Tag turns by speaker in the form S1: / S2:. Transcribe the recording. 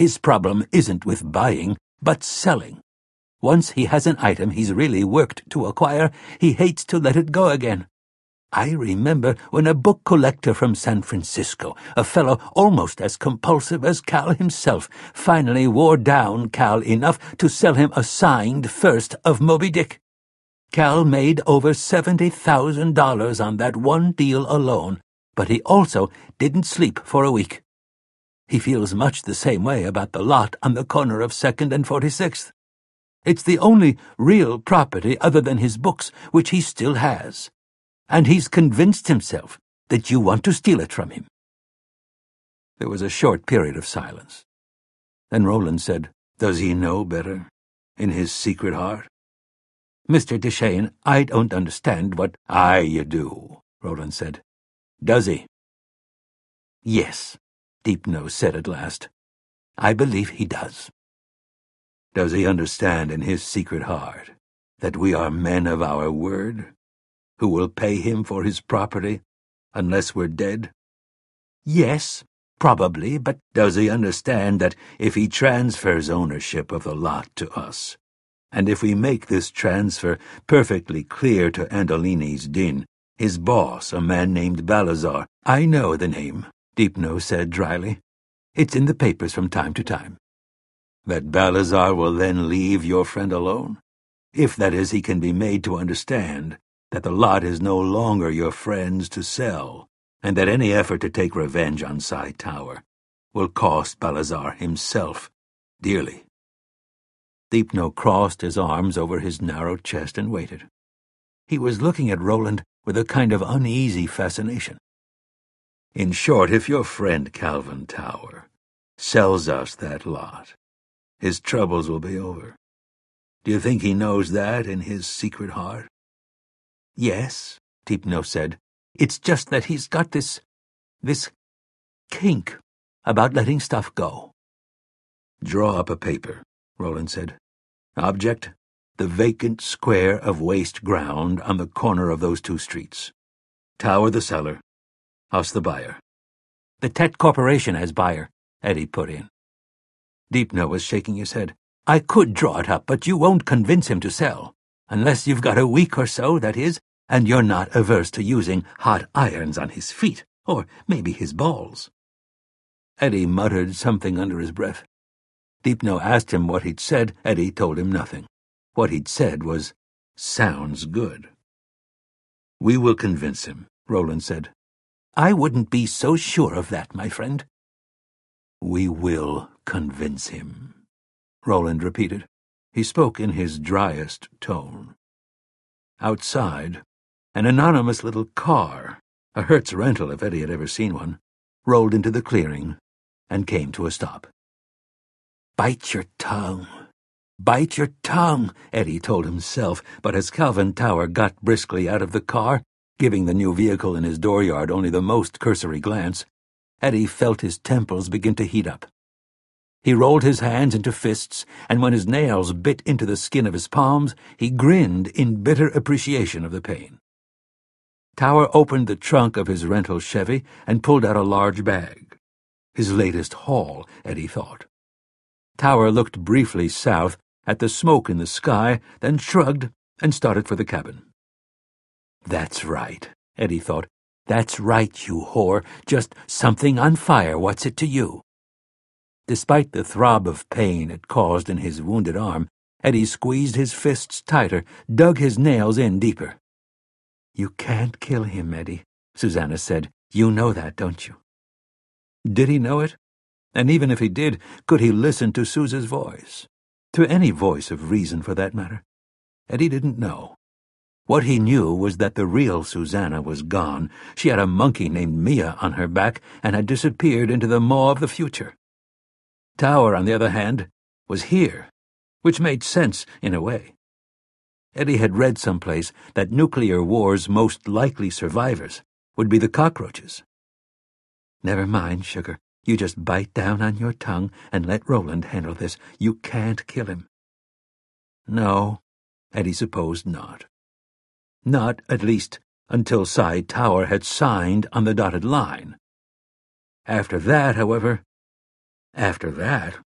S1: His problem isn't with buying, but selling. Once he has an item he's really worked to acquire, he hates to let it go again. I remember when a book collector from San Francisco, a fellow almost as compulsive as Cal himself, finally wore down Cal enough to sell him a signed first of Moby Dick. Cal made over $70,000 on that one deal alone, but he also didn't sleep for a week. He feels much the same way about the lot on the corner of 2nd and 46th. It's the only real property other than his books which he still has. And he's convinced himself that you want to steal it from him." There was a short period of silence. Then Roland said, "Does he know better, in his secret heart?" "Mr. Deshane, I don't understand what—" "Aye, you do," Roland said. "Does he?" "Yes," Deepnose said at last. "I believe he does." "Does he understand in his secret heart that we are men of our word, who will pay him for his property unless we're dead?" "Yes, probably, but—" "Does he understand that if he transfers ownership of the lot to us, and if we make this transfer perfectly clear to Andolini's din, his boss, a man named Balazar—" "I know the name," Deepnose said dryly. "It's in the papers from time to time." "That Balazar will then leave your friend alone? If, that is, he can be made to understand that the lot is no longer your friend's to sell, and that any effort to take revenge on Cy Tower will cost Balazar himself dearly." Deepno crossed his arms over his narrow chest and waited. He was looking at Roland with a kind of uneasy fascination. "In short, if your friend Calvin Tower sells us that lot, his troubles will be over. Do you think he knows that in his secret heart?" "Yes," Deepno said. "It's just that he's got this kink about letting stuff go." "Draw up a paper," Roland said. "Object, the vacant square of waste ground on the corner of those two streets. Tower the seller, us the buyer." "The Tet Corporation has buyer," Eddie put in. Deepno was shaking his head. "I could draw it up, but you won't convince him to sell. Unless you've got a week or so, that is, and you're not averse to using hot irons on his feet, or maybe his balls." Eddie muttered something under his breath. Deepno asked him what he'd said. Eddie told him nothing. What he'd said was, "Sounds good." "We will convince him," Roland said. "I wouldn't be so sure of that, my friend." "We will convince him," Roland repeated. He spoke in his driest tone. Outside, an anonymous little car, a Hertz rental if Eddie had ever seen one, rolled into the clearing and came to a stop. "Bite your tongue. Bite your tongue," Eddie told himself, but as Calvin Tower got briskly out of the car, giving the new vehicle in his dooryard only the most cursory glance, Eddie felt his temples begin to heat up. He rolled his hands into fists, and when his nails bit into the skin of his palms, he grinned in bitter appreciation of the pain. Tower opened the trunk of his rental Chevy and pulled out a large bag. His latest haul, Eddie thought. Tower looked briefly south at the smoke in the sky, then shrugged and started for the cabin. "That's right," Eddie thought. "That's right, you whore. Just something on fire, what's it to you?" Despite the throb of pain it caused in his wounded arm, Eddie squeezed his fists tighter, dug his nails in deeper. "You can't kill him, Eddie," Susanna said. "You know that, don't you?" Did he know it? And even if he did, could he listen to Susan's voice? To any voice of reason, for that matter? Eddie didn't know. What he knew was that the real Susanna was gone. She had a monkey named Mia on her back and had disappeared into the maw of the future. Tower, on the other hand, was here, which made sense in a way. Eddie had read someplace that nuclear war's most likely survivors would be the cockroaches. "Never mind, sugar. You just bite down on your tongue and let Roland handle this. You can't kill him." No, Eddie supposed not. Not, at least, until Cy Tower had signed on the dotted line. After that, however,